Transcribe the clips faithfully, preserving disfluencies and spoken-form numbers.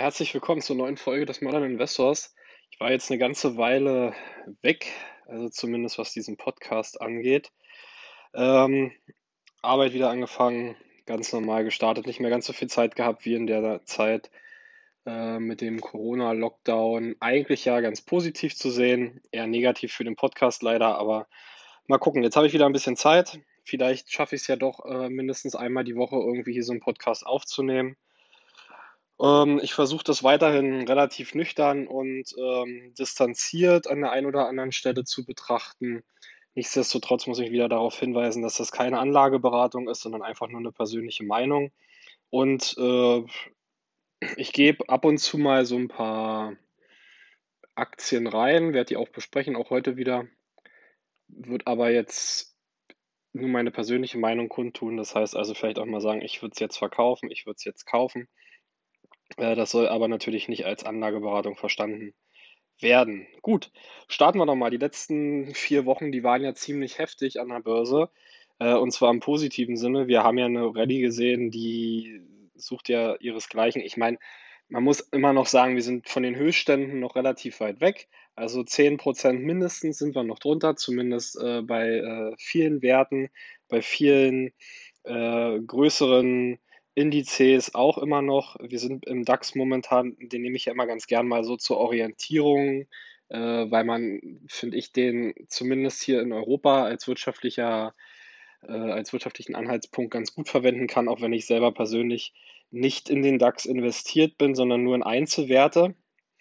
herzlich willkommen zur neuen Folge des Modern Investors. Ich war jetzt eine ganze Weile weg, also zumindest was diesen Podcast angeht. Ähm, Arbeit wieder angefangen, ganz normal gestartet, nicht mehr ganz so viel Zeit gehabt wie in der Zeit äh, mit dem Corona-Lockdown. Eigentlich ja ganz positiv zu sehen, eher negativ für den Podcast leider, aber mal gucken. Jetzt habe ich wieder ein bisschen Zeit. Vielleicht schaffe ich es ja doch äh, mindestens einmal die Woche irgendwie hier so einen Podcast aufzunehmen. Ähm, ich versuche das weiterhin relativ nüchtern und ähm, distanziert an der einen oder anderen Stelle zu betrachten. Nichtsdestotrotz muss ich wieder darauf hinweisen, dass das keine Anlageberatung ist, sondern einfach nur eine persönliche Meinung. Und äh, ich gebe ab und zu mal so ein paar Aktien rein, werde die auch besprechen, auch heute wieder, würde aber jetzt nur meine persönliche Meinung kundtun. Das heißt also vielleicht auch mal sagen, ich würde es jetzt verkaufen, ich würde es jetzt kaufen. Äh, das soll aber natürlich nicht als Anlageberatung verstanden werden. Gut, starten wir doch mal. Die letzten vier Wochen, die waren ja ziemlich heftig an der Börse, äh, und zwar im positiven Sinne. Wir haben ja eine Rallye gesehen, die sucht ja ihresgleichen. Ich meine, man muss immer noch sagen, wir sind von den Höchstständen noch relativ weit weg. Also zehn Prozent mindestens sind wir noch drunter, zumindest äh, bei äh, vielen Werten, bei vielen äh, größeren Indizes auch immer noch. Wir sind im DAX momentan, den nehme ich ja immer ganz gern mal so zur Orientierung, äh, weil man, finde ich, den zumindest hier in Europa als wirtschaftlicher, äh, als wirtschaftlichen Anhaltspunkt ganz gut verwenden kann, auch wenn ich selber persönlich nicht in den DAX investiert bin, sondern nur in Einzelwerte.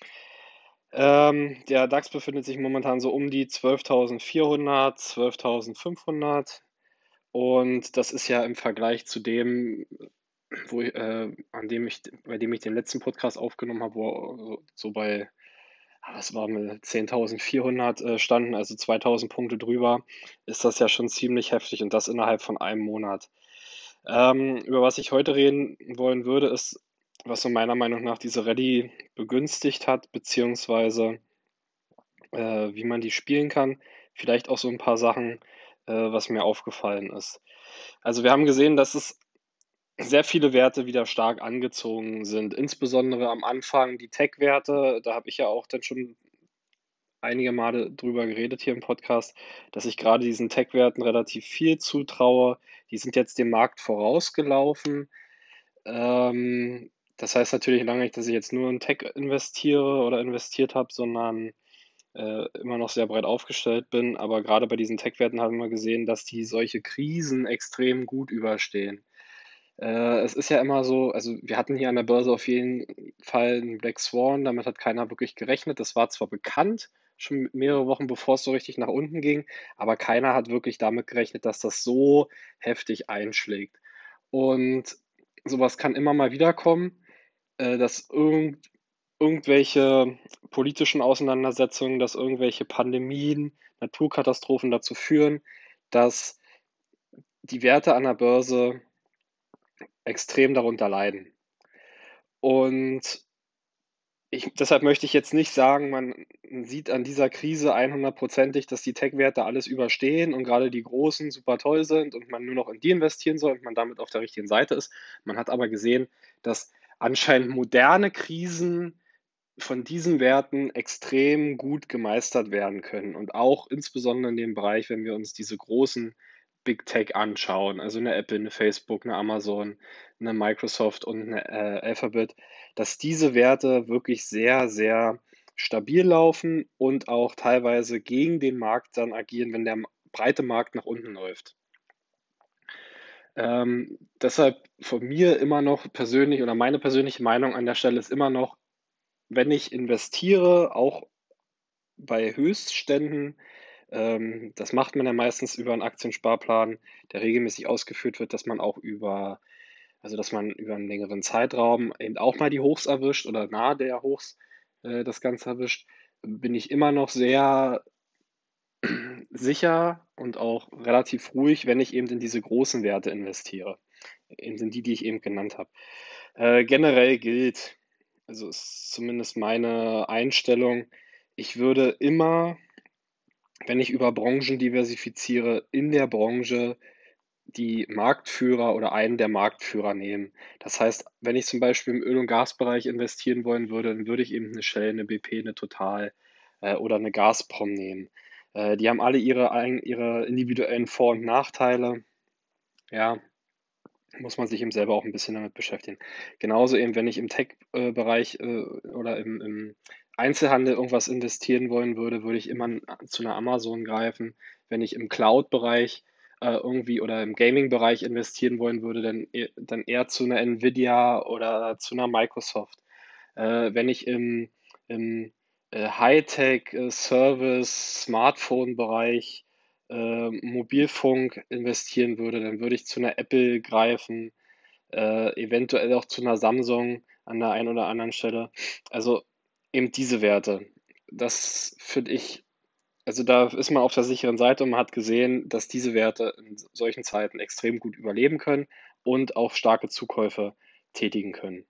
Ähm, der DAX befindet sich momentan so um die zwölftausendvierhundert, zwölftausendfünfhundert. Und das ist ja im Vergleich zu dem, wo ich, äh, an dem ich, bei dem ich den letzten Podcast aufgenommen habe, wo so so bei, ah, was war mit zehntausendvierhundert äh, standen, also zweitausend Punkte drüber, ist das ja schon ziemlich heftig und das innerhalb von einem Monat. Ähm, über was ich heute reden wollen würde, ist, was so meiner Meinung nach diese Rallye begünstigt hat, beziehungsweise äh, wie man die spielen kann. Vielleicht auch so ein paar Sachen, äh, was mir aufgefallen ist. Also wir haben gesehen, dass es sehr viele Werte wieder stark angezogen sind, insbesondere am Anfang die Tech-Werte. Da habe ich ja auch dann schon einige Male drüber geredet hier im Podcast, dass ich gerade diesen Tech-Werten relativ viel zutraue. Die sind jetzt dem Markt vorausgelaufen. Ähm, Das heißt natürlich lange nicht, dass ich jetzt nur in Tech investiere oder investiert habe, sondern äh, immer noch sehr breit aufgestellt bin. Aber gerade bei diesen Tech-Werten haben wir gesehen, dass die solche Krisen extrem gut überstehen. Äh, es ist ja immer so, also wir hatten hier an der Börse auf jeden Fall einen Black Swan, damit hat keiner wirklich gerechnet. Das war zwar bekannt, schon mehrere Wochen bevor es so richtig nach unten ging, aber keiner hat wirklich damit gerechnet, dass das so heftig einschlägt. Und sowas kann immer mal wieder kommen, äh, dass irgend, irgendwelche politischen Auseinandersetzungen, dass irgendwelche Pandemien, Naturkatastrophen dazu führen, dass die Werte an der Börse extrem darunter leiden. Und ich, deshalb möchte ich jetzt nicht sagen, man sieht an dieser Krise hundertprozentig, dass die Tech-Werte alles überstehen und gerade die Großen super toll sind und man nur noch in die investieren soll und man damit auf der richtigen Seite ist. Man hat aber gesehen, dass anscheinend moderne Krisen von diesen Werten extrem gut gemeistert werden können und auch insbesondere in dem Bereich, wenn wir uns diese großen Big Tech anschauen, also eine Apple, eine Facebook, eine Amazon, eine Microsoft und eine äh, Alphabet, dass diese Werte wirklich sehr, sehr stabil laufen und auch teilweise gegen den Markt dann agieren, wenn der breite Markt nach unten läuft. Ähm, deshalb von mir immer noch persönlich oder meine persönliche Meinung an der Stelle ist immer noch, wenn ich investiere, auch bei Höchstständen, ähm, das macht man ja meistens über einen Aktiensparplan, der regelmäßig ausgeführt wird, dass man auch über, also dass man über einen längeren Zeitraum eben auch mal die Hochs erwischt oder nahe der Hochs äh, das Ganze erwischt, bin ich immer noch sehr sicher und auch relativ ruhig, wenn ich eben in diese großen Werte investiere, eben in die, die ich eben genannt habe. Äh, generell gilt, also ist zumindest meine Einstellung, ich würde immer, wenn ich über Branchen diversifiziere, in der Branche die Marktführer oder einen der Marktführer nehmen. Das heißt, wenn ich zum Beispiel im Öl- und Gasbereich investieren wollen würde, dann würde ich eben eine Shell, eine B P, eine Total äh, oder eine Gazprom nehmen. Äh, die haben alle ihre, eigen- ihre individuellen Vor- und Nachteile. Ja, muss man sich eben selber auch ein bisschen damit beschäftigen. Genauso eben, wenn ich im Tech-Bereich äh, oder im, im Einzelhandel irgendwas investieren wollen würde, würde ich immer n- zu einer Amazon greifen. Wenn ich im Cloud-Bereich äh, irgendwie oder im Gaming-Bereich investieren wollen würde, dann, e- dann eher zu einer Nvidia oder zu einer Microsoft. Äh, wenn ich im, im äh, Hightech, äh, Service, Smartphone-Bereich, äh, Mobilfunk investieren würde, dann würde ich zu einer Apple greifen, äh, eventuell auch zu einer Samsung an der einen oder anderen Stelle. Also eben diese Werte. Das finde ich, also da ist man auf der sicheren Seite und man hat gesehen, dass diese Werte in solchen Zeiten extrem gut überleben können und auch starke Zukäufe tätigen können.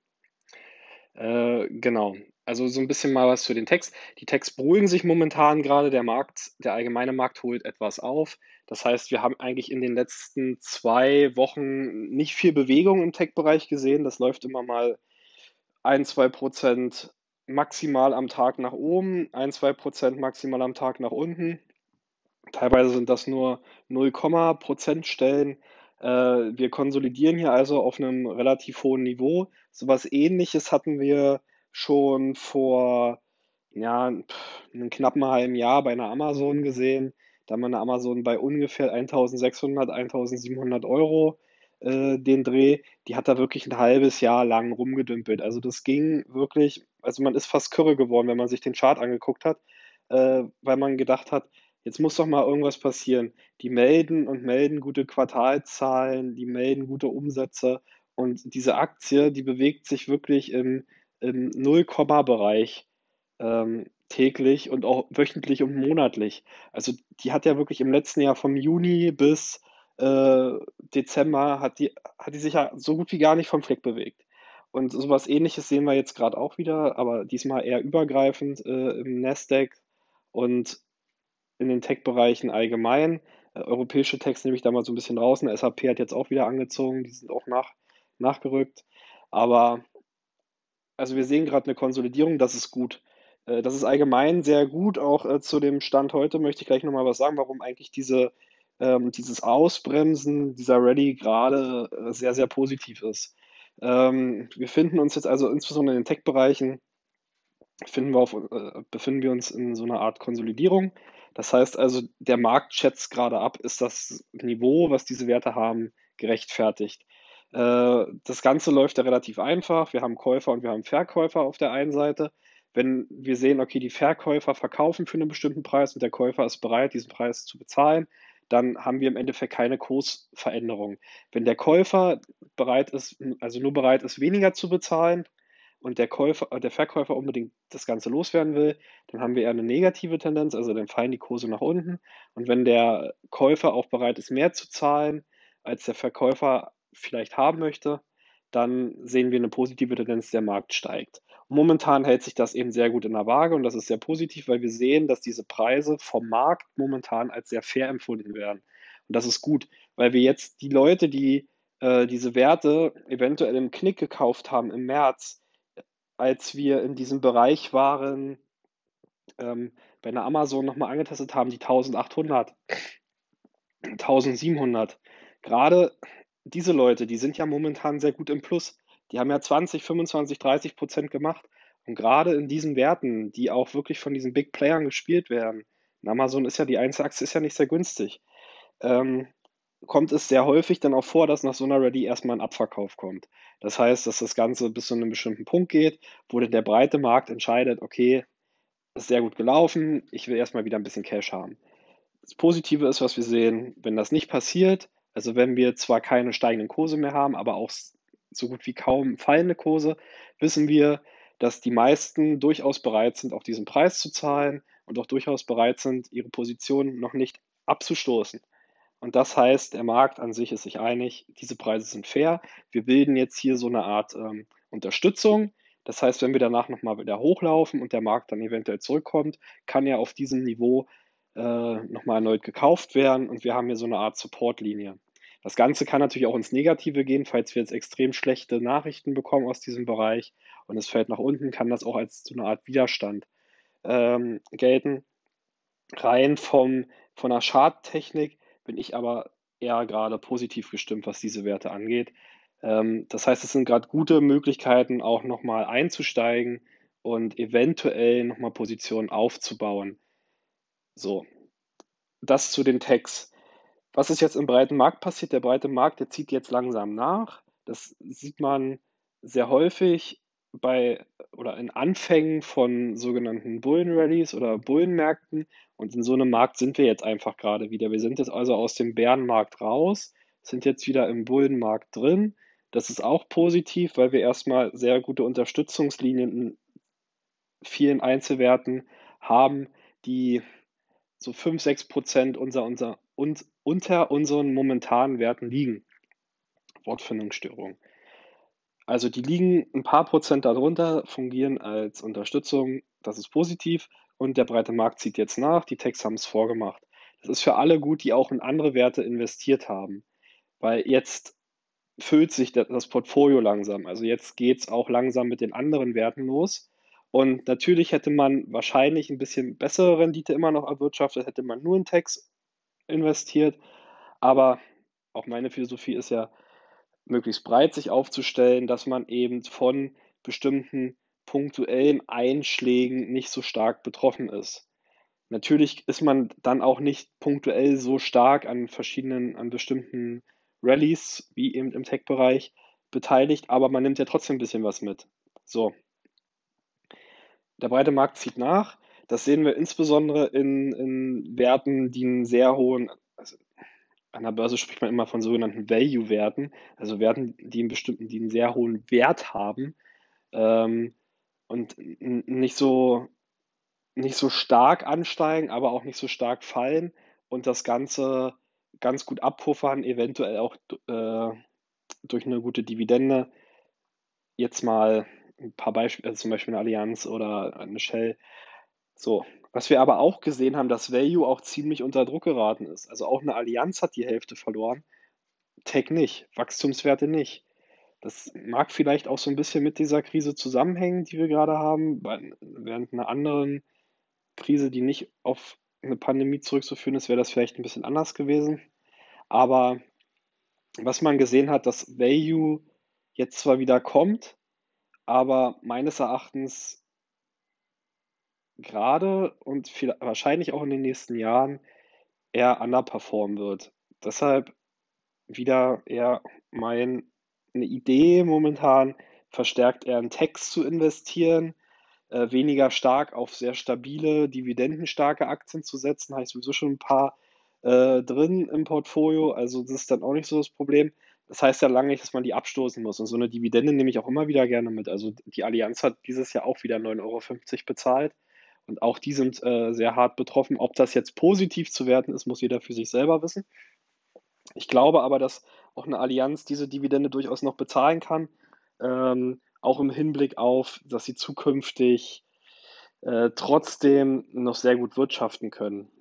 Äh, genau. Also so ein bisschen mal was für den Text. Die Techs beruhigen sich momentan gerade. Der Markt, der allgemeine Markt holt etwas auf. Das heißt, wir haben eigentlich in den letzten zwei Wochen nicht viel Bewegung im Tech-Bereich gesehen. Das läuft immer mal ein, zwei Prozent maximal am Tag nach oben, ein, zwei Prozent maximal am Tag nach unten. Teilweise sind das nur null, Prozentstellen. Äh, wir konsolidieren hier also auf einem relativ hohen Niveau. So was Ähnliches hatten wir schon vor, ja, pff, einem knappen halben Jahr bei einer Amazon gesehen. Da haben wir eine Amazon bei ungefähr eintausendsechshundert, eintausendsiebenhundert Euro, äh, den Dreh. Die hat da wirklich ein halbes Jahr lang rumgedümpelt. Also das ging wirklich, also man ist fast kirre geworden, wenn man sich den Chart angeguckt hat, äh, weil man gedacht hat, jetzt muss doch mal irgendwas passieren. Die melden und melden gute Quartalzahlen, die melden gute Umsätze und diese Aktie, die bewegt sich wirklich im, im Null-Komma-Bereich ähm, täglich und auch wöchentlich und monatlich. Also die hat ja wirklich im letzten Jahr vom Juni bis äh, Dezember hat die, hat die sich ja so gut wie gar nicht vom Fleck bewegt. Und sowas Ähnliches sehen wir jetzt gerade auch wieder, aber diesmal eher übergreifend äh, im Nasdaq und in den Tech-Bereichen allgemein. Äh, europäische Techs nehme ich da mal so ein bisschen raus. Eine S A P hat jetzt auch wieder angezogen, die sind auch nach, nachgerückt. Aber also wir sehen gerade eine Konsolidierung, das ist gut. Äh, das ist allgemein sehr gut. Auch äh, zu dem Stand heute möchte ich gleich nochmal was sagen, warum eigentlich diese, ähm, dieses Ausbremsen dieser Rallye gerade äh, sehr, sehr positiv ist. Ähm, wir finden uns jetzt also insbesondere in den Tech-Bereichen finden wir auf, äh, befinden wir uns in so einer Art Konsolidierung. Das heißt also, der Markt schätzt gerade ab, ist das Niveau, was diese Werte haben, gerechtfertigt. Äh, das Ganze läuft ja relativ einfach. Wir haben Käufer und wir haben Verkäufer auf der einen Seite. Wenn wir sehen, okay, die Verkäufer verkaufen für einen bestimmten Preis und der Käufer ist bereit, diesen Preis zu bezahlen, dann haben wir im Endeffekt keine Kursveränderung. Wenn der Käufer bereit ist, also nur bereit ist, weniger zu bezahlen, und der Käufer, äh, der Verkäufer unbedingt das Ganze loswerden will, dann haben wir eher eine negative Tendenz, also dann fallen die Kurse nach unten. Und wenn der Käufer auch bereit ist, mehr zu zahlen, als der Verkäufer vielleicht haben möchte, dann sehen wir eine positive Tendenz, der Markt steigt. Und momentan hält sich das eben sehr gut in der Waage und das ist sehr positiv, weil wir sehen, dass diese Preise vom Markt momentan als sehr fair empfunden werden. Und das ist gut, weil wir jetzt die Leute, die äh, diese Werte eventuell im Knick gekauft haben im März, als wir in diesem Bereich waren, ähm, bei einer Amazon nochmal angetestet haben, die eintausendachthundert, eintausendsiebenhundert. Gerade diese Leute, die sind ja momentan sehr gut im Plus. Die haben ja zwanzig, fünfundzwanzig, dreißig Prozent gemacht. Und gerade in diesen Werten, die auch wirklich von diesen Big Playern gespielt werden, in Amazon ist ja die Einzelaktie ist ja nicht sehr günstig, ähm, kommt es sehr häufig dann auch vor, dass nach so einer Rallye erstmal ein Abverkauf kommt. Das heißt, dass das Ganze bis zu einem bestimmten Punkt geht, wo dann der breite Markt entscheidet, okay, ist sehr gut gelaufen, ich will erstmal wieder ein bisschen Cash haben. Das Positive ist, was wir sehen, wenn das nicht passiert, also wenn wir zwar keine steigenden Kurse mehr haben, aber auch so gut wie kaum fallende Kurse, wissen wir, dass die meisten durchaus bereit sind, auch diesen Preis zu zahlen und auch durchaus bereit sind, ihre Position noch nicht abzustoßen. Und das heißt, der Markt an sich ist sich einig, diese Preise sind fair. Wir bilden jetzt hier so eine Art ähm, Unterstützung. Das heißt, wenn wir danach nochmal wieder hochlaufen und der Markt dann eventuell zurückkommt, kann er auf diesem Niveau äh, nochmal erneut gekauft werden und wir haben hier so eine Art Supportlinie. Das Ganze kann natürlich auch ins Negative gehen, falls wir jetzt extrem schlechte Nachrichten bekommen aus diesem Bereich und es fällt nach unten, kann das auch als so eine Art Widerstand ähm, gelten. Rein vom, von der Charttechnik bin ich aber eher gerade positiv gestimmt, was diese Werte angeht. Ähm, das heißt, es sind gerade gute Möglichkeiten, auch nochmal einzusteigen und eventuell nochmal Positionen aufzubauen. So, das zu den Techs. Was ist jetzt im breiten Markt passiert? Der breite Markt, der zieht jetzt langsam nach. Das sieht man sehr häufig bei oder in Anfängen von sogenannten Bullenrallies oder Bullenmärkten. Und in so einem Markt sind wir jetzt einfach gerade wieder. Wir sind jetzt also aus dem Bärenmarkt raus, sind jetzt wieder im Bullenmarkt drin. Das ist auch positiv, weil wir erstmal sehr gute Unterstützungslinien in vielen Einzelwerten haben, die so fünf, sechs Prozent unser, unser, uns, unter unseren momentanen Werten liegen. Wortfindungsstörung. Also die liegen ein paar Prozent darunter, fungieren als Unterstützung, das ist positiv und der breite Markt zieht jetzt nach, die Techs haben es vorgemacht. Das ist für alle gut, die auch in andere Werte investiert haben, weil jetzt füllt sich das Portfolio langsam. Also jetzt geht es auch langsam mit den anderen Werten los. Und natürlich hätte man wahrscheinlich ein bisschen bessere Rendite immer noch erwirtschaftet, hätte man nur in Techs investiert. Aber auch meine Philosophie ist ja, möglichst breit sich aufzustellen, dass man eben von bestimmten punktuellen Einschlägen nicht so stark betroffen ist. Natürlich ist man dann auch nicht punktuell so stark an verschiedenen, an bestimmten Rallyes, wie eben im Tech-Bereich, beteiligt, aber man nimmt ja trotzdem ein bisschen was mit. So, der breite Markt zieht nach. Das sehen wir insbesondere in, in Werten, die einen sehr hohen, also an der Börse spricht man immer von sogenannten Value-Werten, also Werten, die einen bestimmten, die einen sehr hohen Wert haben ähm, und n- nicht so nicht so stark ansteigen, aber auch nicht so stark fallen und das Ganze ganz gut abpuffern, eventuell auch äh, durch eine gute Dividende. Jetzt mal ein paar Beispiele, also zum Beispiel eine Allianz oder eine Shell. So, was wir aber auch gesehen haben, dass Value auch ziemlich unter Druck geraten ist. Also auch eine Allianz hat die Hälfte verloren, Tech nicht, Wachstumswerte nicht. Das mag vielleicht auch so ein bisschen mit dieser Krise zusammenhängen, die wir gerade haben, während einer anderen Krise, die nicht auf eine Pandemie zurückzuführen ist, wäre das vielleicht ein bisschen anders gewesen. Aber was man gesehen hat, dass Value jetzt zwar wieder kommt, aber meines Erachtens gerade und viel, wahrscheinlich auch in den nächsten Jahren eher underperformen wird. Deshalb wieder eher meine Idee momentan, verstärkt eher in Techs zu investieren, äh, weniger stark auf sehr stabile, dividendenstarke Aktien zu setzen. Habe ich sowieso schon ein paar äh, drin im Portfolio, also das ist dann auch nicht so das Problem. Das heißt ja lange nicht, dass man die abstoßen muss. Und so eine Dividende nehme ich auch immer wieder gerne mit. Also die Allianz hat dieses Jahr auch wieder neun Euro fünfzig bezahlt. Und auch die sind äh, sehr hart betroffen. Ob das jetzt positiv zu werten ist, muss jeder für sich selber wissen. Ich glaube aber, dass auch eine Allianz diese Dividende durchaus noch bezahlen kann, ähm, auch im Hinblick auf, dass sie zukünftig äh, trotzdem noch sehr gut wirtschaften können.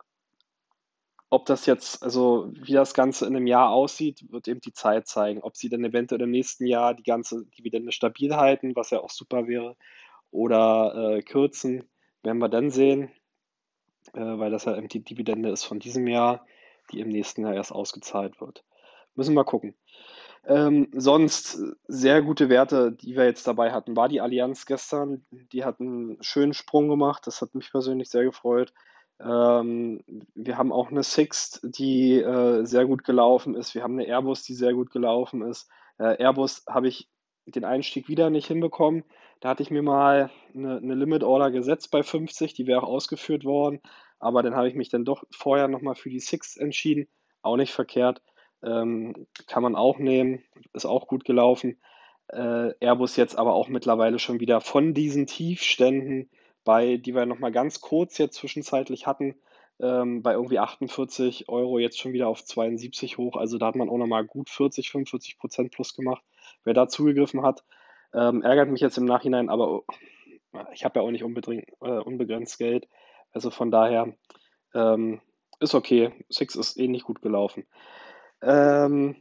Ob das jetzt, also wie das Ganze in einem Jahr aussieht, wird eben die Zeit zeigen. Ob sie dann eventuell im nächsten Jahr die ganze Dividende stabil halten, was ja auch super wäre, oder äh, kürzen, werden wir dann sehen, äh, weil das ja eben die Dividende ist von diesem Jahr, die im nächsten Jahr erst ausgezahlt wird. Müssen wir gucken. Ähm, sonst äh, sehr gute Werte, die wir jetzt dabei hatten, war die Allianz gestern. Die hat einen schönen Sprung gemacht. Das hat mich persönlich sehr gefreut. Ähm, wir haben auch eine Sixt, die äh, sehr gut gelaufen ist. Wir haben eine Airbus, die sehr gut gelaufen ist. Äh, Airbus habe ich den Einstieg wieder nicht hinbekommen. Da hatte ich mir mal eine, eine Limit Order gesetzt bei fünfzig, die wäre auch ausgeführt worden. Aber dann habe ich mich dann doch vorher nochmal für die Sixt entschieden. Auch nicht verkehrt. Ähm, kann man auch nehmen, ist auch gut gelaufen. Äh, Airbus jetzt aber auch mittlerweile schon wieder von diesen Tiefständen, bei, die wir nochmal ganz kurz jetzt zwischenzeitlich hatten, ähm, bei irgendwie achtundvierzig Euro jetzt schon wieder auf zweiundsiebzig hoch. Also da hat man auch nochmal gut vierzig, fünfundvierzig Prozent plus gemacht. Wer da zugegriffen hat, ähm, ärgert mich jetzt im Nachhinein, aber ich habe ja auch nicht unbedingt, äh, unbegrenzt Geld. Also von daher ähm, ist okay. Six ist ähnlich gut gelaufen. Ähm,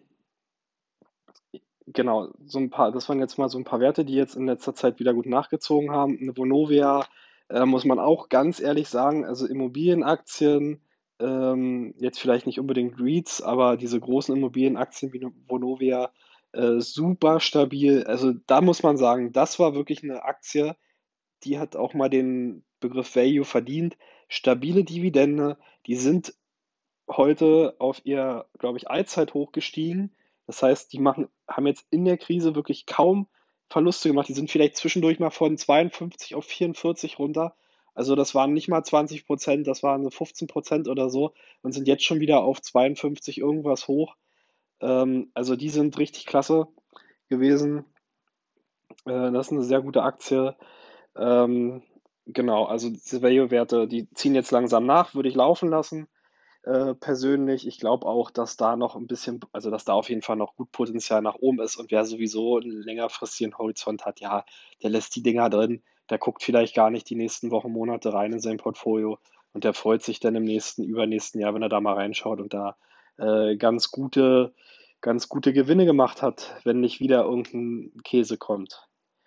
genau, so ein paar, das waren jetzt mal so ein paar Werte, die jetzt in letzter Zeit wieder gut nachgezogen haben. Eine Vonovia, äh, muss man auch ganz ehrlich sagen, also Immobilienaktien, ähm, jetzt vielleicht nicht unbedingt REITs, aber diese großen Immobilienaktien wie eine Vonovia, äh, super stabil. Also da muss man sagen, das war wirklich eine Aktie, die hat auch mal den Begriff Value verdient. Stabile Dividende, die sind heute auf ihr, glaube ich, Allzeithoch gestiegen. Das heißt, die machen, haben jetzt in der Krise wirklich kaum Verluste gemacht. Die sind vielleicht zwischendurch mal von zweiundfünfzig auf vierundvierzig runter. Also das waren nicht mal zwanzig Prozent, das waren so fünfzehn Prozent oder so und sind jetzt schon wieder auf zweiundfünfzig irgendwas hoch. Ähm, also die sind richtig klasse gewesen. Äh, das ist eine sehr gute Aktie. Ähm, genau, also diese Value-Werte, die ziehen jetzt langsam nach, würde ich laufen lassen. Äh, persönlich, ich glaube auch, dass da noch ein bisschen, also dass da auf jeden Fall noch gut Potenzial nach oben ist und wer sowieso einen längerfristigen Horizont hat, ja, der lässt die Dinger drin, der guckt vielleicht gar nicht die nächsten Wochen, Monate rein in sein Portfolio und der freut sich dann im nächsten, übernächsten Jahr, wenn er da mal reinschaut und da äh, ganz gute, ganz gute Gewinne gemacht hat, wenn nicht wieder irgendein Käse kommt.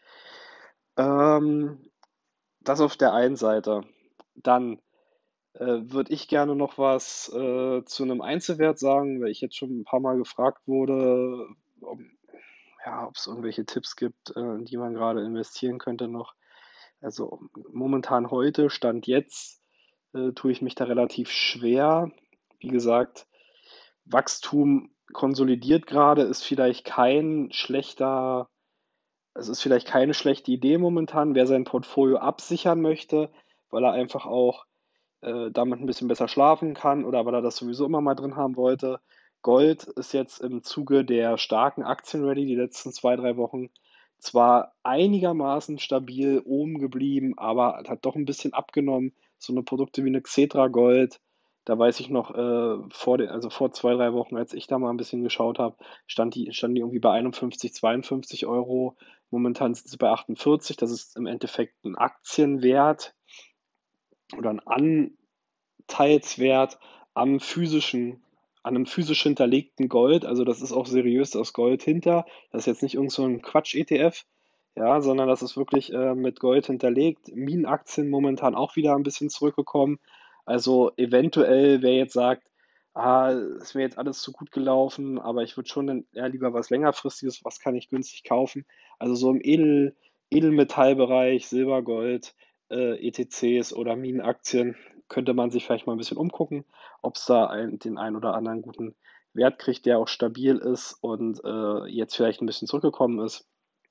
Ähm, Das auf der einen Seite. Dann äh, würde ich gerne noch was äh, zu einem Einzelwert sagen, weil ich jetzt schon ein paar Mal gefragt wurde, ob, ja, ob es irgendwelche Tipps gibt, äh, in die man gerade investieren könnte noch. Also momentan heute, Stand jetzt, äh, tue ich mich da relativ schwer. Wie gesagt, Wachstum konsolidiert gerade, ist vielleicht kein schlechter, es ist vielleicht keine schlechte Idee momentan, wer sein Portfolio absichern möchte, weil er einfach auch äh, damit ein bisschen besser schlafen kann oder weil er das sowieso immer mal drin haben wollte. Gold ist jetzt im Zuge der starken Aktienrallye die letzten zwei, drei Wochen zwar einigermaßen stabil oben geblieben, aber hat doch ein bisschen abgenommen. So eine Produkte wie eine Xetra Gold, da weiß ich noch, äh, vor den, also vor zwei, drei Wochen, als ich da mal ein bisschen geschaut habe, stand die, standen die irgendwie bei einundfünfzig, zweiundfünfzig Euro. Momentan sind sie bei achtundvierzig. Das ist im Endeffekt ein Aktienwert oder ein Anteilswert am physischen, an einem physisch hinterlegten Gold. Also das ist auch seriös, das Gold hinter. Das ist jetzt nicht irgend so ein Quatsch-E T F, ja, sondern das ist wirklich äh, mit Gold hinterlegt. Minenaktien momentan auch wieder ein bisschen zurückgekommen. Also eventuell, wer jetzt sagt, ah, ist mir jetzt alles zu gut gelaufen, aber ich würde schon dann eher lieber was längerfristiges, was kann ich günstig kaufen. Also so im Edel, Edelmetallbereich, Silber, Gold, äh, E T Cs oder Minenaktien, könnte man sich vielleicht mal ein bisschen umgucken, ob es da ein, den einen oder anderen guten Wert kriegt, der auch stabil ist und äh, jetzt vielleicht ein bisschen zurückgekommen ist.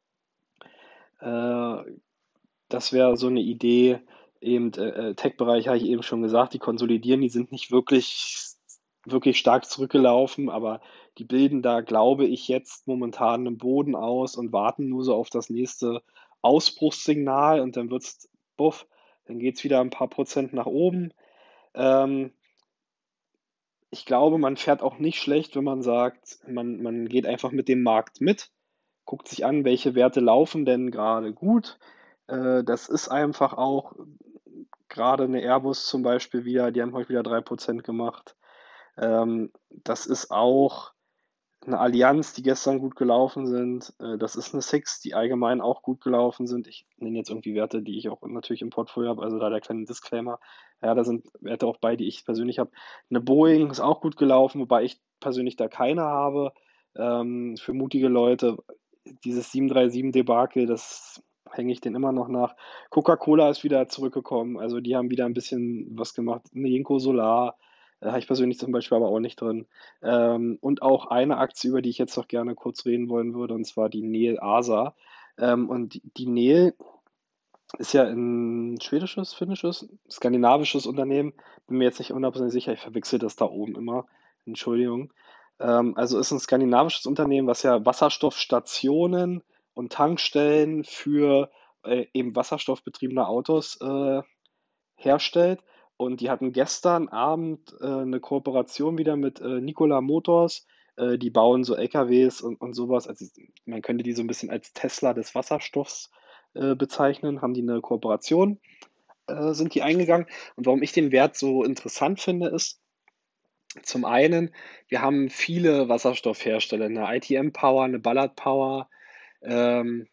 Äh, Das wäre so eine Idee. Eben, äh, äh, Tech-Bereich habe ich eben schon gesagt, die konsolidieren, die sind nicht wirklich, wirklich stark zurückgelaufen, aber die bilden da, glaube ich, jetzt momentan einen Boden aus und warten nur so auf das nächste Ausbruchssignal und dann wird's, buff, dann geht es wieder ein paar Prozent nach oben. Ähm, Ich glaube, man fährt auch nicht schlecht, wenn man sagt, man, man geht einfach mit dem Markt mit, guckt sich an, welche Werte laufen denn gerade gut. Äh, das ist einfach auch gerade eine Airbus zum Beispiel wieder, die haben heute wieder drei Prozent gemacht. Ähm, das ist auch eine Allianz, die gestern gut gelaufen sind. Äh, das ist eine Six, die allgemein auch gut gelaufen sind. Ich nenne jetzt irgendwie Werte, die ich auch natürlich im Portfolio habe, also da der kleine Disclaimer. Ja, da sind Werte auch bei, die ich persönlich habe. Eine Boeing ist auch gut gelaufen, wobei ich persönlich da keine habe. Ähm, für mutige Leute, dieses sieben drei sieben-Debakel, das hänge ich denen immer noch nach. Coca-Cola ist wieder zurückgekommen, also die haben wieder ein bisschen was gemacht. Eine Jinko Solar, äh, habe ich persönlich zum Beispiel aber auch nicht drin. Ähm, und auch eine Aktie, über die ich jetzt noch gerne kurz reden wollen würde, und zwar die Nel ASA. Ähm, und die, die Nel ist ja ein schwedisches, finnisches, skandinavisches Unternehmen. Bin mir jetzt nicht hundertprozentig sicher, ich verwechsel das da oben immer. Entschuldigung. Ähm, also ist ein skandinavisches Unternehmen, was ja Wasserstoffstationen und Tankstellen für äh, eben wasserstoffbetriebene Autos äh, herstellt. Und die hatten gestern Abend äh, eine Kooperation wieder mit äh, Nikola Motors. Äh, die bauen so L K Ws und, und sowas. Also man könnte die so ein bisschen als Tesla des Wasserstoffs äh, bezeichnen. Haben die eine Kooperation, äh, sind die eingegangen. Und warum ich den Wert so interessant finde, ist, Zum einen, wir haben viele Wasserstoffhersteller, eine I T M Power, eine Ballard Power, ähm,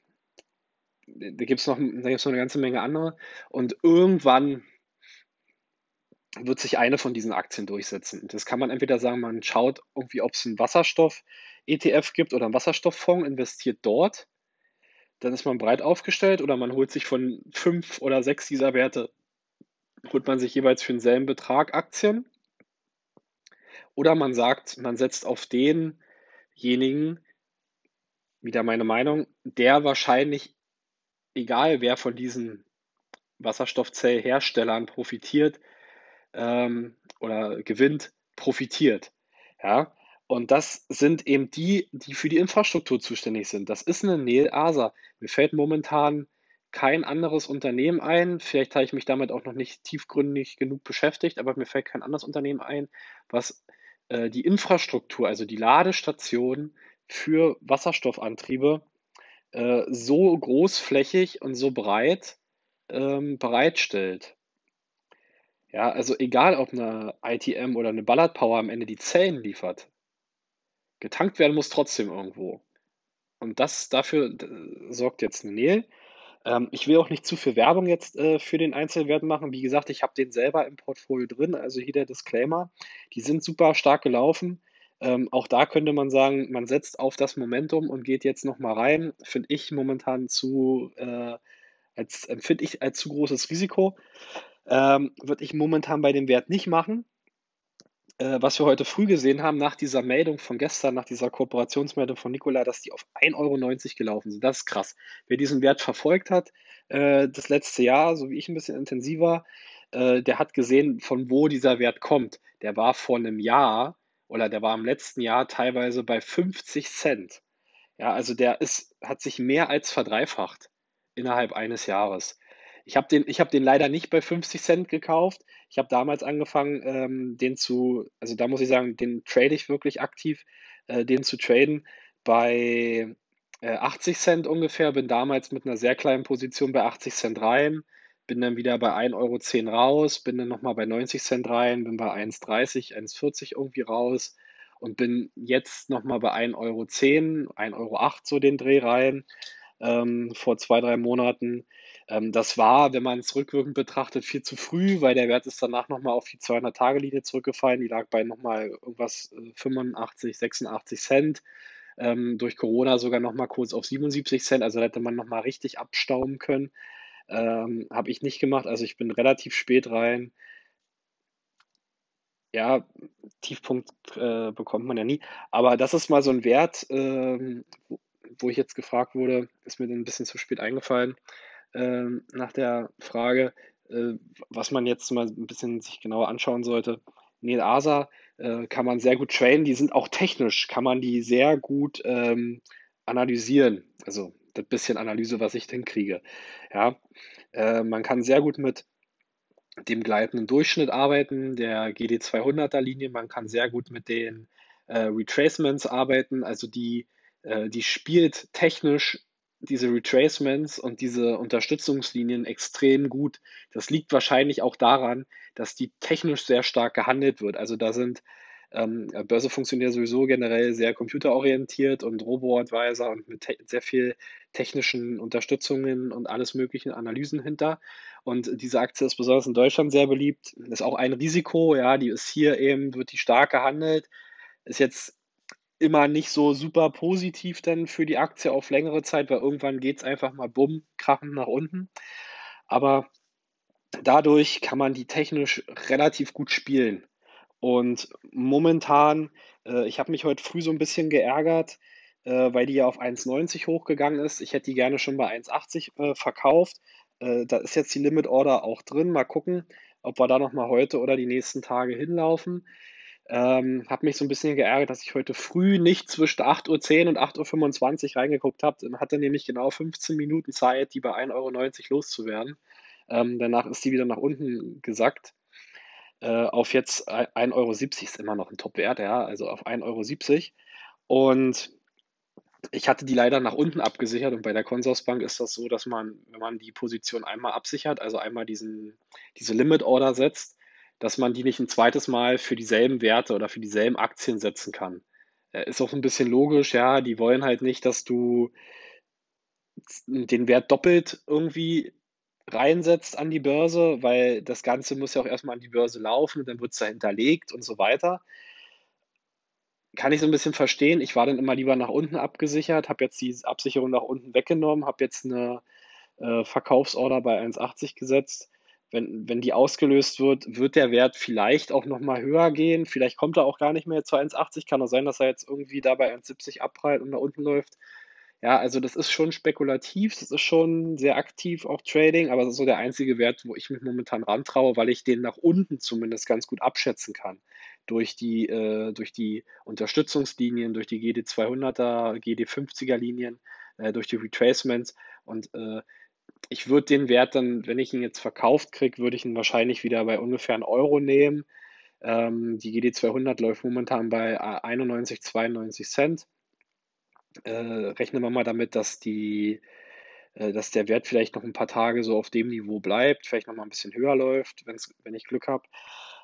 da gibt's noch, da gibt's noch eine ganze Menge andere. Und irgendwann wird sich eine von diesen Aktien durchsetzen. Das kann man entweder sagen, man schaut irgendwie, ob es einen Wasserstoff-E T F gibt oder einen Wasserstofffonds, investiert dort, dann ist man breit aufgestellt, oder man holt sich von fünf oder sechs dieser Werte, holt man sich jeweils für denselben Betrag Aktien, oder man sagt, man setzt auf denjenigen, wieder meine Meinung, der wahrscheinlich, egal wer von diesen Wasserstoffzellherstellern profitiert, ähm, oder gewinnt, profitiert. Ja? Und das sind eben die, die für die Infrastruktur zuständig sind. Das ist eine Nel Asa. Mir fällt momentan kein anderes Unternehmen ein. Vielleicht habe ich mich damit auch noch nicht tiefgründig genug beschäftigt, aber mir fällt kein anderes Unternehmen ein, was äh, die Infrastruktur, also die Ladestation für Wasserstoffantriebe, äh, so großflächig und so breit ähm, bereitstellt. Ja, also egal, ob eine I T M oder eine Ballard Power am Ende die Zellen liefert, getankt werden muss trotzdem irgendwo. Und das dafür d sorgt jetzt Nel. Ähm, ich will auch nicht zu viel Werbung jetzt äh, für den Einzelwert machen. Wie gesagt, ich habe den selber im Portfolio drin, also hier der Disclaimer. Die sind super stark gelaufen. Ähm, auch da könnte man sagen, man setzt auf das Momentum und geht jetzt noch mal rein. Finde ich momentan zu, äh, als empfinde ich als zu großes Risiko. Ähm, würde ich momentan bei dem Wert nicht machen. Äh, was wir heute früh gesehen haben, nach dieser Meldung von gestern, nach dieser Kooperationsmeldung von Nikola, dass die auf ein Euro neunzig gelaufen sind. Das ist krass. Wer diesen Wert verfolgt hat, äh, das letzte Jahr, so wie ich ein bisschen intensiver, äh, der hat gesehen, von wo dieser Wert kommt. Der war vor einem Jahr, oder der war im letzten Jahr teilweise bei fünfzig Cent. Ja, also der ist, hat sich mehr als verdreifacht innerhalb eines Jahres. Ich habe den, ich habe den leider nicht bei fünfzig Cent gekauft. Ich habe damals angefangen, ähm, den zu, also da muss ich sagen, den trade ich wirklich aktiv, äh, den zu traden bei äh, achtzig Cent ungefähr. Bin damals mit einer sehr kleinen Position bei achtzig Cent rein, bin dann wieder bei ein Euro zehn raus, bin dann nochmal bei neunzig Cent rein, bin bei eins dreißig, eins vierzig irgendwie raus und bin jetzt nochmal bei ein Euro zehn, ein Euro acht so den Dreh rein, ähm, vor zwei, drei Monaten. Ähm, das war, wenn man es rückwirkend betrachtet, viel zu früh, weil der Wert ist danach nochmal auf die zweihundert-Tage-Linie zurückgefallen. Die lag bei nochmal irgendwas äh, fünfundachtzig, sechsundachtzig Cent. Ähm, durch Corona sogar nochmal kurz auf siebenundsiebzig Cent. Also da hätte man nochmal richtig abstauben können. Ähm, habe ich nicht gemacht. Also ich bin relativ spät rein. Ja, Tiefpunkt äh, bekommt man ja nie. Aber das ist mal so ein Wert, ähm, wo, wo ich jetzt gefragt wurde, ist mir dann ein bisschen zu spät eingefallen, ähm, nach der Frage, äh, was man jetzt mal ein bisschen sich genauer anschauen sollte. Nel Asa äh, kann man sehr gut traden. Die sind auch technisch, kann man die sehr gut ähm, analysieren. Also das bisschen Analyse, was ich hinkriege. Ja, äh, man kann sehr gut mit dem gleitenden Durchschnitt arbeiten, der G D zweihunderter Linie. Man kann sehr gut mit den äh, Retracements arbeiten. Also die, äh, die spielt technisch diese Retracements und diese Unterstützungslinien extrem gut. Das liegt wahrscheinlich auch daran, dass die technisch sehr stark gehandelt wird. Also da sind ähm, Börse funktioniert sowieso generell sehr computerorientiert und Robo-Advisor und mit te sehr viel technischen Unterstützungen und alles möglichen Analysen hinter. Und diese Aktie ist besonders in Deutschland sehr beliebt. Ist auch ein Risiko, ja, die ist hier eben, wird die stark gehandelt. Ist jetzt immer nicht so super positiv dann für die Aktie auf längere Zeit, weil irgendwann geht es einfach mal bumm, krachend nach unten. Aber dadurch kann man die technisch relativ gut spielen. Und momentan, äh, ich habe mich heute früh so ein bisschen geärgert, äh, weil die ja auf eins neunzig hochgegangen ist. Ich hätte die gerne schon bei eins achtzig äh, verkauft. Äh, da ist jetzt die Limit Order auch drin. Mal gucken, ob wir da noch mal heute oder die nächsten Tage hinlaufen. Ähm, habe mich so ein bisschen geärgert, dass ich heute früh nicht zwischen acht Uhr zehn und acht Uhr fünfundzwanzig reingeguckt habe. Dann hatte nämlich genau fünfzehn Minuten Zeit, die bei ein Euro neunzig loszuwerden. Ähm, danach ist die wieder nach unten gesackt. Äh, auf jetzt ein Euro siebzig ist immer noch ein Top-Wert, ja, also auf ein Euro siebzig. Und ich hatte die leider nach unten abgesichert, und bei der Consorsbank ist das so, dass man, wenn man die Position einmal absichert, also einmal diesen, diese Limit Order setzt, dass man die nicht ein zweites Mal für dieselben Werte oder für dieselben Aktien setzen kann. Äh, ist auch ein bisschen logisch, ja, die wollen halt nicht, dass du den Wert doppelt irgendwie reinsetzt an die Börse, weil das Ganze muss ja auch erstmal an die Börse laufen und dann wird es da hinterlegt und so weiter. Kann ich so ein bisschen verstehen. Ich war dann immer lieber nach unten abgesichert, habe jetzt die Absicherung nach unten weggenommen, habe jetzt eine äh, Verkaufsorder bei eins achtzig gesetzt. Wenn, wenn die ausgelöst wird, wird der Wert vielleicht auch nochmal höher gehen. Vielleicht kommt er auch gar nicht mehr zu eins achtzig. Kann auch sein, dass er jetzt irgendwie da bei eins siebzig abprallt und nach unten läuft. Ja, also das ist schon spekulativ, das ist schon sehr aktiv, auch Trading, aber das ist so der einzige Wert, wo ich mich momentan rantraue, weil ich den nach unten zumindest ganz gut abschätzen kann. Durch die, äh, durch die Unterstützungslinien, durch die G D zweihunderter, G D fünfziger Linien, äh, durch die Retracements. Und äh, ich würde den Wert dann, wenn ich ihn jetzt verkauft kriege, würde ich ihn wahrscheinlich wieder bei ungefähr einen Euro nehmen. Ähm, die G D zweihundert läuft momentan bei einundneunzig, zweiundneunzig Cent. Äh, rechnen wir mal damit, dass die, äh, dass der Wert vielleicht noch ein paar Tage so auf dem Niveau bleibt, vielleicht noch mal ein bisschen höher läuft, wenn's, wenn ich Glück habe.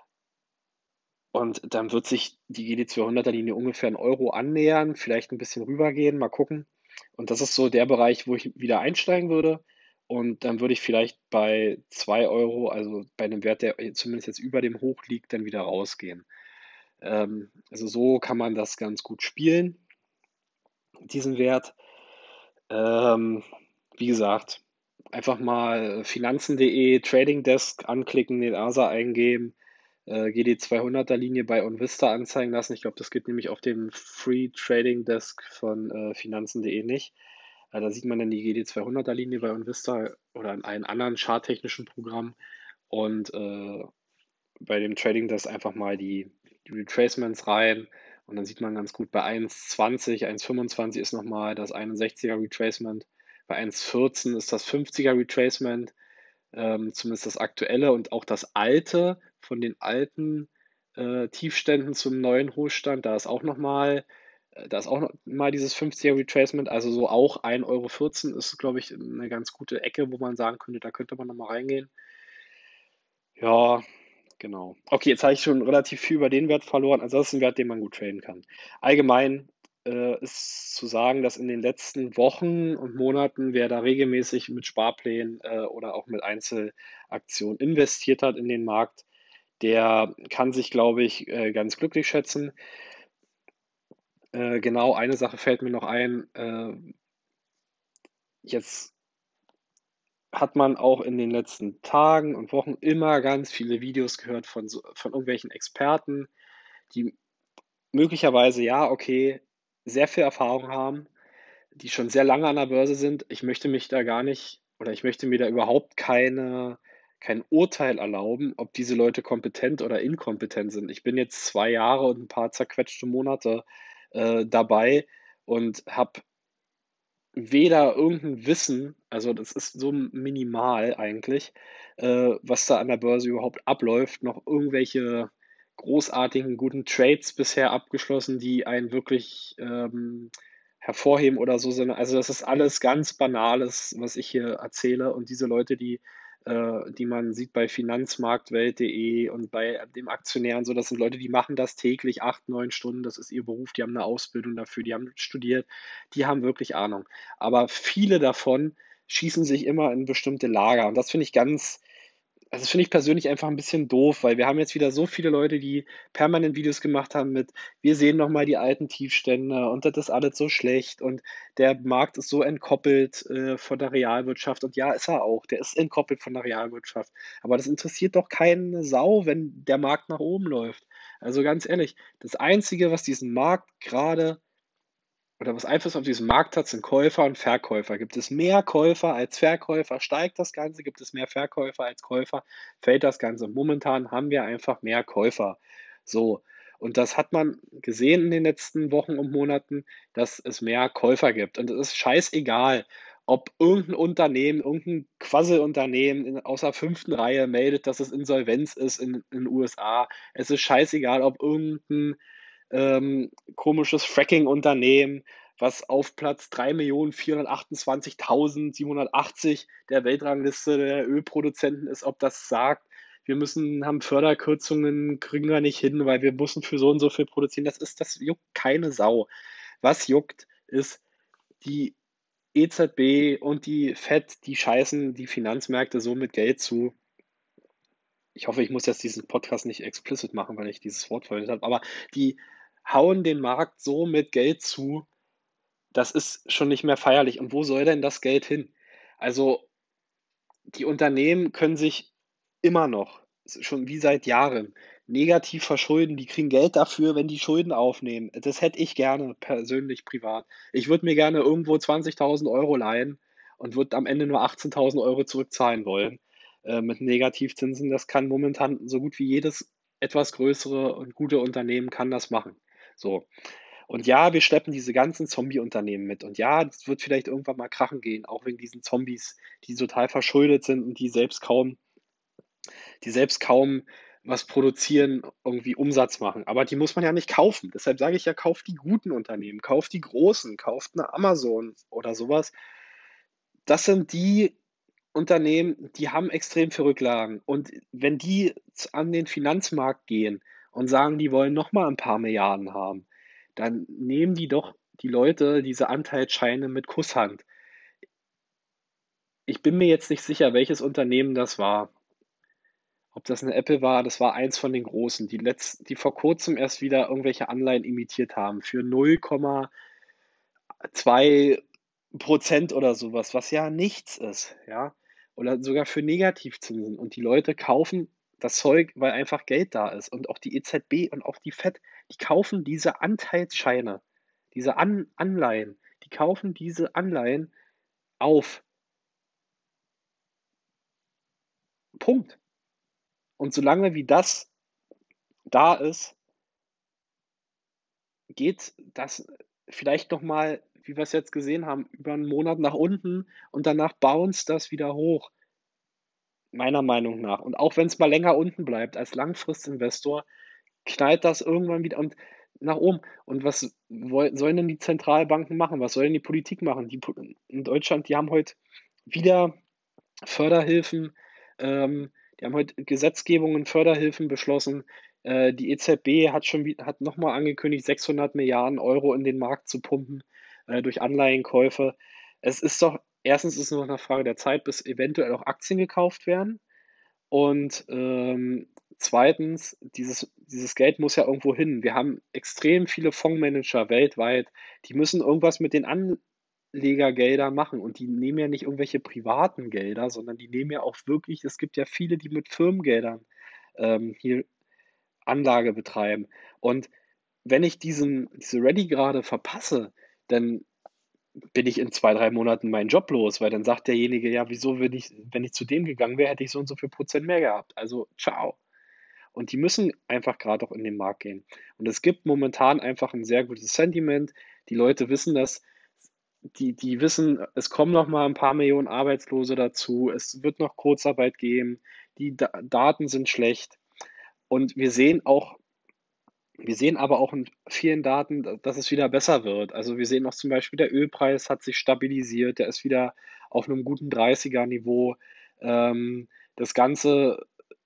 Und dann wird sich die G D zweihunderter Linie ungefähr einen Euro annähern, vielleicht ein bisschen rübergehen, mal gucken. Und das ist so der Bereich, wo ich wieder einsteigen würde. Und dann würde ich vielleicht bei zwei Euro, also bei einem Wert, der zumindest jetzt über dem Hoch liegt, dann wieder rausgehen. Ähm, also so kann man das ganz gut spielen, diesen Wert. Ähm, Wie gesagt, einfach mal finanzen punkt de, Trading Desk anklicken, den A S A eingeben, äh, G D zweihunderter Linie bei OnVista anzeigen lassen. Ich glaube, das geht nämlich auf dem Free Trading Desk von äh, finanzen punkt de nicht. Äh, da sieht man dann die G D zweihunderter Linie bei OnVista oder in einem anderen charttechnischen Programm. Und äh, bei dem Trading Desk einfach mal die, die Retracements rein. Und dann sieht man ganz gut, bei eins zwanzig, eins fünfundzwanzig ist nochmal das einundsechziger Retracement. Bei eins vierzehn ist das fünfziger Retracement, ähm, zumindest das aktuelle und auch das alte von den alten äh, Tiefständen zum neuen Hochstand. Da ist auch nochmal, da ist auch noch mal dieses fünfziger Retracement, also so auch ein Euro vierzehn ist, glaube ich, eine ganz gute Ecke, wo man sagen könnte, da könnte man nochmal reingehen. Ja, genau. Okay, jetzt habe ich schon relativ viel über den Wert verloren. Also das ist ein Wert, den man gut traden kann. Allgemein äh, ist zu sagen, dass in den letzten Wochen und Monaten, wer da regelmäßig mit Sparplänen äh, oder auch mit Einzelaktionen investiert hat in den Markt, der kann sich, glaube ich, äh, ganz glücklich schätzen. Äh, genau, eine Sache fällt mir noch ein. Äh, jetzt hat man auch in den letzten Tagen und Wochen immer ganz viele Videos gehört von, so, von irgendwelchen Experten, die möglicherweise, ja, okay, sehr viel Erfahrung haben, die schon sehr lange an der Börse sind. Ich möchte mich da gar nicht oder ich möchte mir da überhaupt keine, kein Urteil erlauben, ob diese Leute kompetent oder inkompetent sind. Ich bin jetzt zwei Jahre und ein paar zerquetschte Monate äh, dabei und habe weder irgendein Wissen, also das ist so minimal eigentlich, äh, was da an der Börse überhaupt abläuft, noch irgendwelche großartigen guten Trades bisher abgeschlossen, die einen wirklich ähm, hervorheben oder so sind. Also das ist alles ganz Banales, was ich hier erzähle. Und diese Leute, die, äh, die man sieht bei finanzmarktwelt punkt de und bei dem Aktionären, so, das sind Leute, die machen das täglich acht, neun Stunden, das ist ihr Beruf, die haben eine Ausbildung dafür, die haben studiert, die haben wirklich Ahnung. Aber viele davon schießen sich immer in bestimmte Lager. Und das finde ich ganz, also das finde ich persönlich einfach ein bisschen doof, weil wir haben jetzt wieder so viele Leute, die permanent Videos gemacht haben mit, wir sehen noch mal die alten Tiefstände und das ist alles so schlecht und der Markt ist so entkoppelt äh, von der Realwirtschaft. Und ja, ist er auch. Der ist entkoppelt von der Realwirtschaft. Aber das interessiert doch keine Sau, wenn der Markt nach oben läuft. Also ganz ehrlich, das Einzige, was diesen Markt gerade oder was Einfluss auf diesen Markt hat, sind Käufer und Verkäufer. Gibt es mehr Käufer als Verkäufer, steigt das Ganze. Gibt es mehr Verkäufer als Käufer, fällt das Ganze. Momentan haben wir einfach mehr Käufer. So. Und das hat man gesehen in den letzten Wochen und Monaten, dass es mehr Käufer gibt. Und es ist scheißegal, ob irgendein Unternehmen, irgendein Quasselunternehmen in, aus der fünften Reihe meldet, dass es Insolvenz ist in, in den U S A. Es ist scheißegal, ob irgendein ähm, komisches Fracking-Unternehmen, was auf Platz drei Millionen vierhundertachtundzwanzigtausendsiebenhundertachtzig der Weltrangliste der Ölproduzenten ist, ob das sagt, wir müssen, haben Förderkürzungen, kriegen wir nicht hin, weil wir müssen für so und so viel produzieren. Das ist, das juckt keine Sau. Was juckt, ist die E Z B und die Fed, die scheißen die Finanzmärkte so mit Geld zu. Ich hoffe, ich muss jetzt diesen Podcast nicht explicit machen, weil ich dieses Wort verwendet habe, aber die hauen den Markt so mit Geld zu, das ist schon nicht mehr feierlich. Und wo soll denn das Geld hin? Also die Unternehmen können sich immer noch, schon wie seit Jahren, negativ verschulden. Die kriegen Geld dafür, wenn die Schulden aufnehmen. Das hätte ich gerne persönlich privat. Ich würde mir gerne irgendwo zwanzigtausend Euro leihen und würde am Ende nur achtzehntausend Euro zurückzahlen wollen äh, mit Negativzinsen. Das kann momentan so gut wie jedes etwas größere und gute Unternehmen kann das machen. So. Und ja, wir schleppen diese ganzen Zombie-Unternehmen mit. Und ja, es wird vielleicht irgendwann mal krachen gehen, auch wegen diesen Zombies, die total verschuldet sind und die selbst kaum, die selbst kaum was produzieren, irgendwie Umsatz machen. Aber die muss man ja nicht kaufen. Deshalb sage ich ja, kauft die guten Unternehmen, kauft die großen, kauft eine Amazon oder sowas. Das sind die Unternehmen, die haben extrem viel Rücklagen. Und wenn die an den Finanzmarkt gehen und sagen, die wollen noch mal ein paar Milliarden haben, dann nehmen die doch die Leute diese Anteilsscheine mit Kusshand. Ich bin mir jetzt nicht sicher, welches Unternehmen das war. Ob das eine Apple war, das war eins von den großen, die letzt, die vor kurzem erst wieder irgendwelche Anleihen imitiert haben für null Komma zwei Prozent oder sowas, was ja nichts ist, ja. Oder sogar für Negativzinsen. Und die Leute kaufen das Zeug, weil einfach Geld da ist. Und auch die E Z B und auch die Fed, die kaufen diese Anteilsscheine, diese An Anleihen, die kaufen diese Anleihen auf. Punkt. Und solange wie das da ist, geht das vielleicht noch mal, wie wir es jetzt gesehen haben, über einen Monat nach unten und danach bounced das wieder hoch, meiner Meinung nach. Und auch wenn es mal länger unten bleibt, als Langfristinvestor knallt das irgendwann wieder und nach oben. Und was woll sollen denn die Zentralbanken machen? Was soll denn die Politik machen? Die Po in Deutschland, die haben heute wieder Förderhilfen, ähm, die haben heute Gesetzgebungen, Förderhilfen beschlossen. Äh, die E Z B hat schon wie, hat nochmal angekündigt, sechshundert Milliarden Euro in den Markt zu pumpen äh, durch Anleihenkäufe. Es ist doch, erstens ist es nur noch eine Frage der Zeit, bis eventuell auch Aktien gekauft werden. Und ähm, zweitens, dieses, dieses Geld muss ja irgendwo hin. Wir haben extrem viele Fondsmanager weltweit, die müssen irgendwas mit den Anlegergeldern machen. Und die nehmen ja nicht irgendwelche privaten Gelder, sondern die nehmen ja auch wirklich, es gibt ja viele, die mit Firmengeldern ähm, hier Anlage betreiben. Und wenn ich diesen, diese Ready gerade verpasse, dann bin ich in zwei, drei Monaten meinen Job los, weil dann sagt derjenige, ja, wieso, wenn ich, wenn ich zu dem gegangen wäre, hätte ich so und so viel Prozent mehr gehabt. Also, ciao. Und die müssen einfach gerade auch in den Markt gehen. Und es gibt momentan einfach ein sehr gutes Sentiment. Die Leute wissen das, die, die wissen, es kommen noch mal ein paar Millionen Arbeitslose dazu, es wird noch Kurzarbeit geben, die Da- Daten sind schlecht. Und wir sehen auch, wir sehen aber auch in vielen Daten, dass es wieder besser wird. Also wir sehen auch zum Beispiel, der Ölpreis hat sich stabilisiert, der ist wieder auf einem guten dreißiger-Niveau. Ähm, das Ganze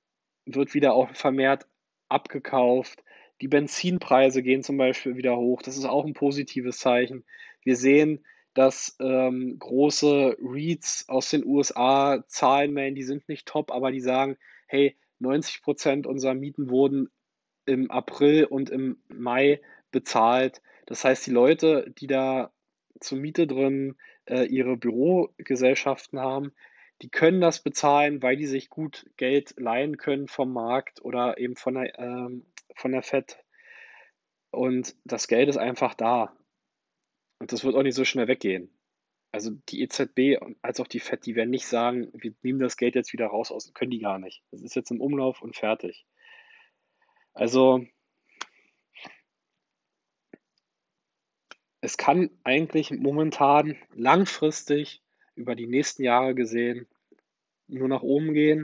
wird wieder auch vermehrt abgekauft. Die Benzinpreise gehen zum Beispiel wieder hoch. Das ist auch ein positives Zeichen. Wir sehen, dass ähm, große REITs aus den U S A Zahlen melden, die sind nicht top, aber die sagen, hey, neunzig Prozent unserer Mieten wurden im April und im Mai bezahlt. Das heißt, die Leute, die da zur Miete drin äh, ihre Bürogesellschaften haben, die können das bezahlen, weil die sich gut Geld leihen können vom Markt oder eben von der, ähm, von der Fed. Und das Geld ist einfach da. Und das wird auch nicht so schnell weggehen. Also die E Z B als auch die Fed, die werden nicht sagen, wir nehmen das Geld jetzt wieder raus aus, können die gar nicht. Das ist jetzt im Umlauf und fertig. Also es kann eigentlich momentan langfristig über die nächsten Jahre gesehen nur nach oben gehen.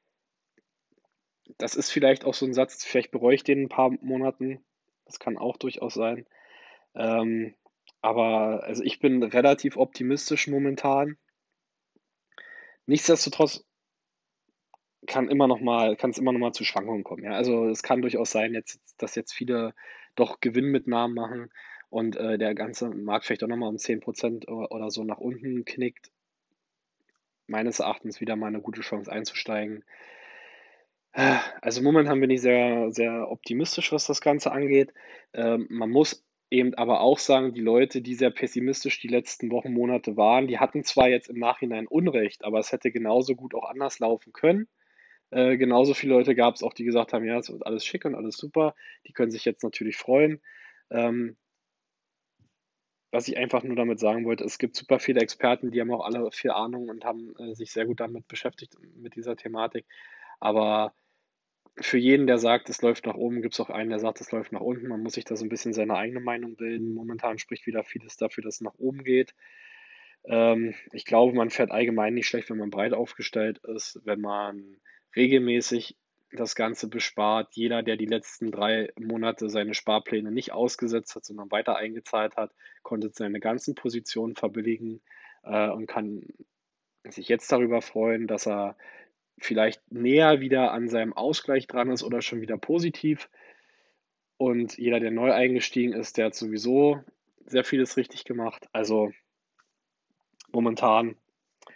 Das ist vielleicht auch so ein Satz, vielleicht bereue ich den in ein paar Monaten. Das kann auch durchaus sein. Ähm, aber also ich bin relativ optimistisch momentan. Nichtsdestotrotz kann immer noch mal, kann es immer noch mal zu Schwankungen kommen. Ja, also es kann durchaus sein, jetzt, dass jetzt viele doch Gewinnmitnahmen machen und äh, der ganze Markt vielleicht auch noch mal um zehn Prozent oder, oder so nach unten knickt. Meines Erachtens wieder mal eine gute Chance einzusteigen. Also momentan bin ich sehr, sehr optimistisch, was das Ganze angeht. Ähm, man muss eben aber auch sagen, die Leute, die sehr pessimistisch die letzten Wochen, Monate waren, die hatten zwar jetzt im Nachhinein Unrecht, aber es hätte genauso gut auch anders laufen können. Äh, genauso viele Leute gab es auch, die gesagt haben, ja, es wird alles schick und alles super. Die können sich jetzt natürlich freuen. Ähm, was ich einfach nur damit sagen wollte, es gibt super viele Experten, die haben auch alle viel Ahnung und haben äh, sich sehr gut damit beschäftigt, mit dieser Thematik. Aber für jeden, der sagt, es läuft nach oben, gibt es auch einen, der sagt, es läuft nach unten. Man muss sich da so ein bisschen seine eigene Meinung bilden. Momentan spricht wieder vieles dafür, dass es nach oben geht. Ähm, ich glaube, man fährt allgemein nicht schlecht, wenn man breit aufgestellt ist, wenn man regelmäßig das Ganze bespart. Jeder, der die letzten drei Monate seine Sparpläne nicht ausgesetzt hat, sondern weiter eingezahlt hat, konnte seine ganzen Positionen verbilligen äh, und kann sich jetzt darüber freuen, dass er vielleicht näher wieder an seinem Ausgleich dran ist oder schon wieder positiv. Und jeder, der neu eingestiegen ist, der hat sowieso sehr vieles richtig gemacht. Also momentan,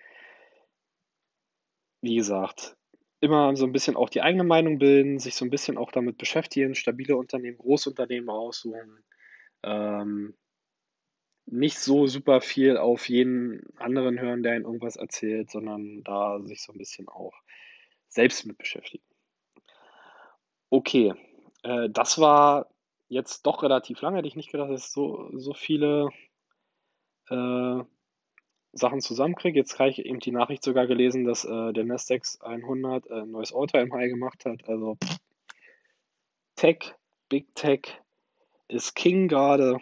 wie gesagt, immer so ein bisschen auch die eigene Meinung bilden, sich so ein bisschen auch damit beschäftigen, stabile Unternehmen, Großunternehmen aussuchen. Ähm, nicht so super viel auf jeden anderen hören, der ihnen irgendwas erzählt, sondern da sich so ein bisschen auch selbst mit beschäftigen. Okay, äh, das war jetzt doch relativ lange. Hätte ich nicht gedacht, dass ich so, so viele äh, Sachen zusammenkriege. Jetzt habe ich eben die Nachricht sogar gelesen, dass äh, der Nasdaq hundert äh, ein neues All-Time-High gemacht hat. Also Tech, Big Tech ist King gerade.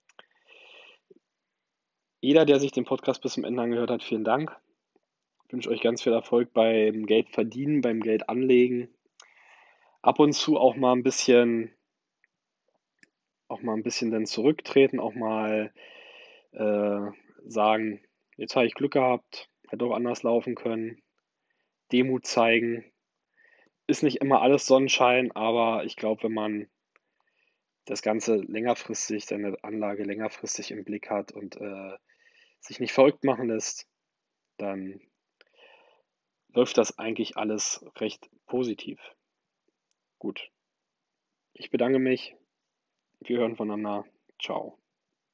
Jeder, der sich den Podcast bis zum Ende angehört hat, vielen Dank. Ich wünsche euch ganz viel Erfolg beim Geld verdienen, beim Geld anlegen. Ab und zu auch mal ein bisschen, auch mal ein bisschen dann zurücktreten, auch mal äh, sagen, jetzt habe ich Glück gehabt, hätte auch anders laufen können. Demut zeigen. Ist nicht immer alles Sonnenschein, aber ich glaube, wenn man das Ganze längerfristig, seine Anlage längerfristig im Blick hat und äh, sich nicht verrückt machen lässt, dann läuft das eigentlich alles recht positiv. Gut, ich bedanke mich. Wir hören voneinander. Ciao.